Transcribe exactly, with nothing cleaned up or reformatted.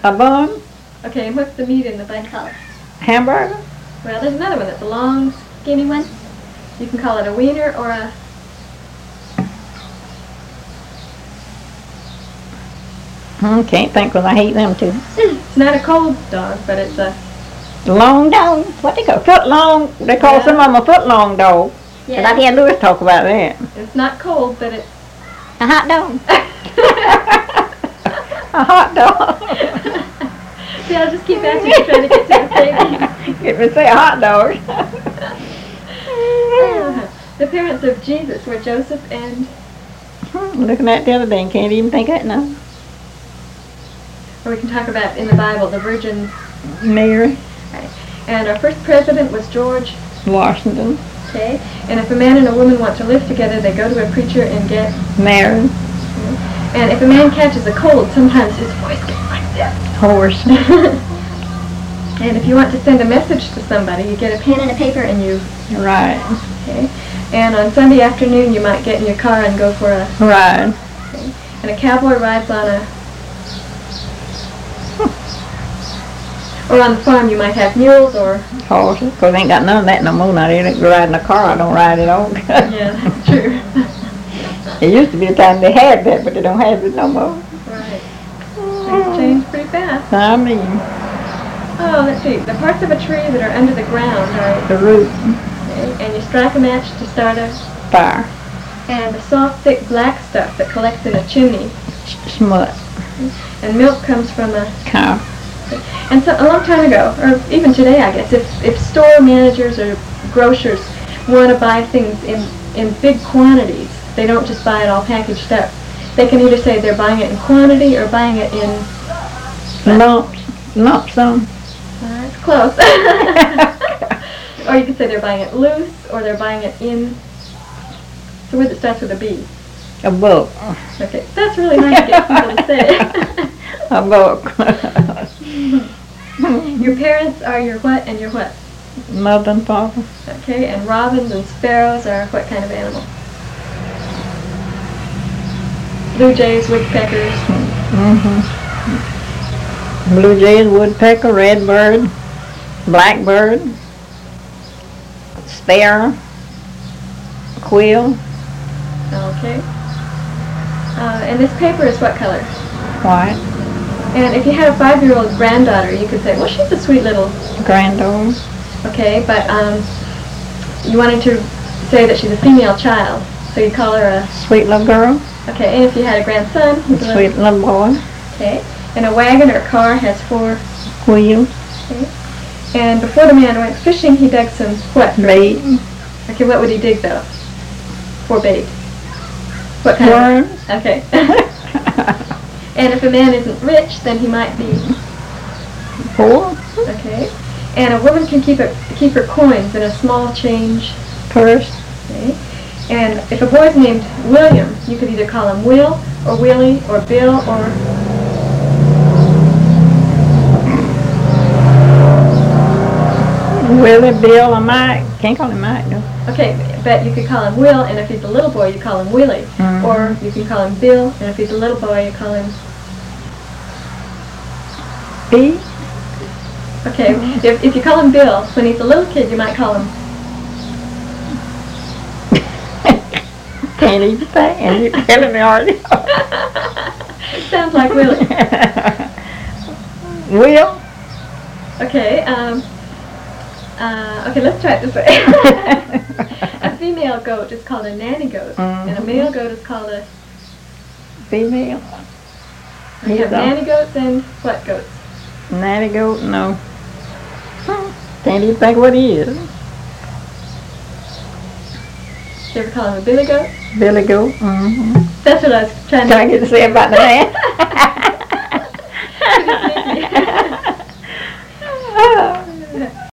A bun? Okay, and what's the meat in the bun called? Hamburger? Well, there's another one that's a long, skinny one. You can call it a wiener or a... Hmm, can't think because I hate them too. It's not a cold dog, but it's a... Long dog? What they call foot long? They call Yeah. some of them a foot long dog. Yeah. But I hear Louis talk about that. It's not cold, but it's... A hot dog. A hot dog. See, I'll just keep asking you, trying to get to the thing. Get me to say a hot dog. Uh, the parents of Jesus were Joseph and... Looking at it the other day and can't even think of it now. Or we can talk about in the Bible, the Virgin... Mary. Okay. And our first president was George... Washington. Okay. And if a man and a woman want to live together, they go to a preacher and get... Married. And if a man catches a cold, sometimes his voice gets like this. Horse. And if you want to send a message to somebody, you get a pen and a paper and you... Right. Okay. And on Sunday afternoon, you might get in your car and go for a... Right. Okay. And a cowboy rides on a... Or on the farm, you might have mules or... Horses. Because ain't got none of that no more now. They ain't riding a car. I don't ride it all. Yeah, that's true. It used to be the time they had that, but they don't have it no more. Right. Things change pretty fast. I mean, Oh, let's see. The parts of a tree that are under the ground are... the root, Okay. And you strike a match to start a... fire, And the soft, thick black stuff that collects in a chimney. smut, And milk comes from a... cow. And so a long time ago, or even today, I guess, if, if store managers or grocers want to buy things in, in big quantities, they don't just buy it all packaged up. They can either say they're buying it in quantity or buying it in... Lumps, lumps on. Uh, it's close. Or you could say they're buying it loose, or they're buying it in... It's a word that starts with a B. A book. Okay, that's really hard to get people to say. A book. Your parents are your what and your what? Mother and father. Okay, and robins and sparrows are what kind of animal? Blue jays, woodpeckers. Mm-hmm. Blue jays, woodpecker, redbird, blackbird, sparrow, quail, Okay. Uh, and this paper is what color? white, And if you had a five-year-old granddaughter, you could say, well, she's a sweet little... granddaughter, Okay, but um, you wanted to say that she's a female child, so you call her a... sweet little girl, Okay, and if you had a grandson, he's a sweet little boy, Okay, and a wagon or car has four... wheel, Okay. And before the man went fishing, he dug some what? bait, Okay, what would he dig, though? For bait. What kind worms. of... Okay. And if a man isn't rich, then he might be... Poor, Okay. And a woman can keep it, keep her coins in a small change. purse, Okay. And if a boy's named William, you could either call him Will, or Willie, or Bill, or... Willie, Bill, or Mike. Can't call him Mike, no. Okay, but you could call him Will, and if he's a little boy, you call him Willie. Mhm. Or you can call him Bill, and if he's a little boy, you call him... B, Okay, if, if you call him Bill, when he's a little kid, you might call him... can't even say, and you're killing me already. Sounds like Willie. Will, Okay, um... Uh, okay, let's try it this way. A female goat is called a nanny goat, and a Mhm. male goat is called a... female, We have He's a- nanny goats and what goats? natty goat, no. Can't even think what he is. Did you ever call him a billy goat? Billy goat, mm-hmm. That's what I was trying to... Can I get to say about the man? You just need